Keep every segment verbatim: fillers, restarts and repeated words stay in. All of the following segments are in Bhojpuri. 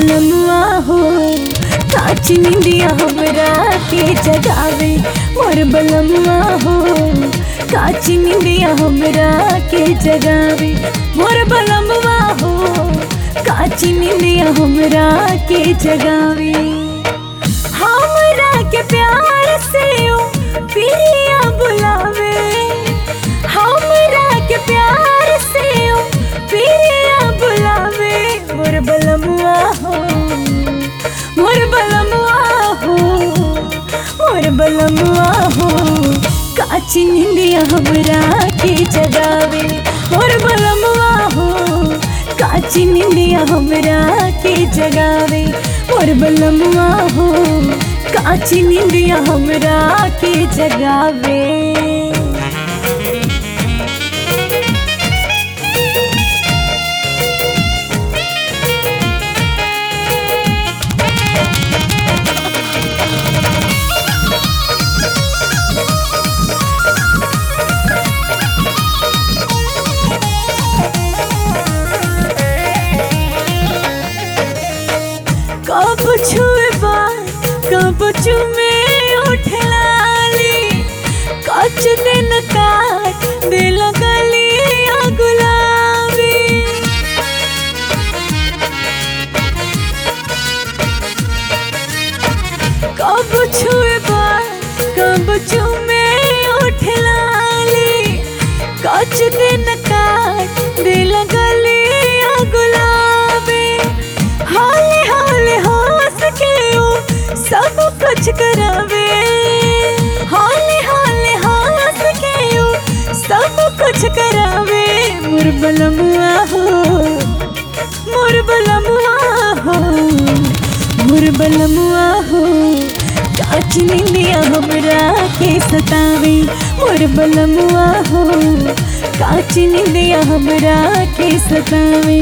बलमुआ हो काची निंदिया हमरा के जगावे। मोर बलमुआ हो काची निंदिया हमरा के जगावे। मोर बलमुआ हो काची निंदिया हमरा के जगावे। हमरा के प्यार से ओ पिया बुलावे। हमरा के प्यार से ओ पिया बुलावे। मोर बलमुआ हो मोर बलमुआ हो मोर बलमुआ हो काची निंदिया हमरा के जगावे। मोर बलमुआ हो काची निंदिया हमरा के जगावे। मोर बलमुआ हो काची निंदिया हमरा के जगावे। कब छुए बार कब चुमे उठलाली। कच दिन काट दिल गलिया गुलाबी। कब छुए बार कब चुमे उठलाली। कच दिन काट दिल गलिया गुलाबी। हाले हाले हंस के ओ सब कुछ करावे। हाले हाले हंस के ओ सब कुछ करावे। मोर बलमुआ हो मोर बलमुआ हो मोर बलमुआ हो काची निंदिया हमरा के सतावे। मोर बलमुआ हो काची निंदिया हमरा के सतावे।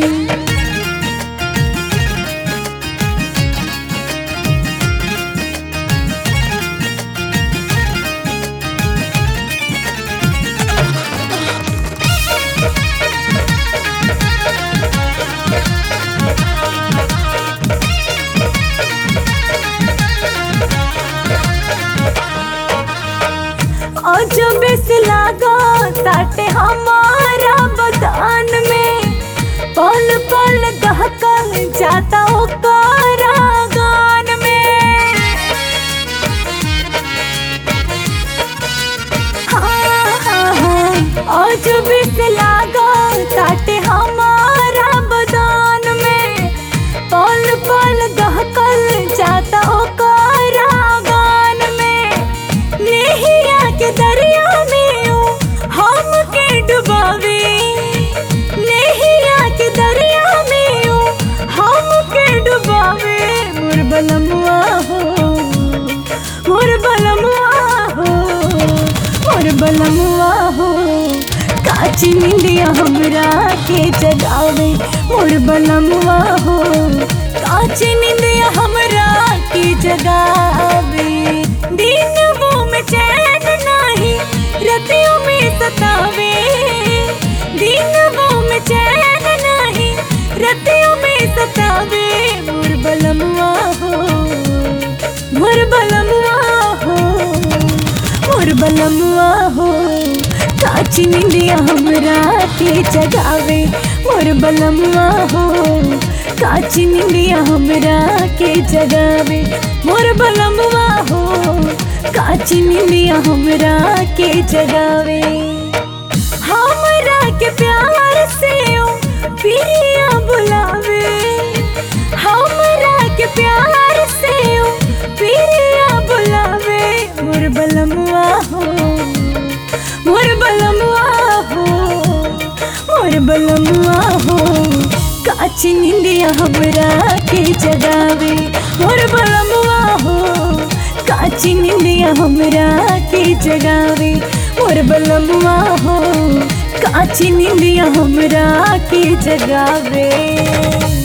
अजब से लागा ताटे हमारा बदान में। पल पल दहका जाता ओकरा गान में। हाँ हाँ हाँ अजब से लागा ताटे हमारा बदान में। पल पल दहकल जाता ओकरा गान में। नेहिया के दरिया में ओ हम के डुबावे। नेहिया के दरिया में ओ हम के डुबावे। मोर बलमुआ हो मोर बलमुआ हो मोर बलमुआ हो काची निंदिया हमरा के जगावे। मोर बलमुआ हो काची निंदिया हमरा के जगावे। दिन वो में चैन नाही रतियों में सतावे। दिन वो में चैन नाही रतियों में सतावे। मोर बलमुआ हो मोर बलमुआ हो मोर बलमुआ हो काची निंदिया हमरा के जगावे। मोर बलमुआ हो काची निंदिया हमरा के जगावे। मोर बलमुआ हो काची निंदिया हमरा के जगावे। हमरा के प्यार से ओ पिया बुलावे। हमरा के प्यार से ओ पिया बुलावे। मोर बलमुआ हो मोर बलमुआ हो मोर बलमुआ हो काची निंदिया हमरा के जगावे। मोर बलमुआ हो काची निंदिया हमरा के जगावे। मोर बलमुआ हो काची निंदिया हमरा के जगावे।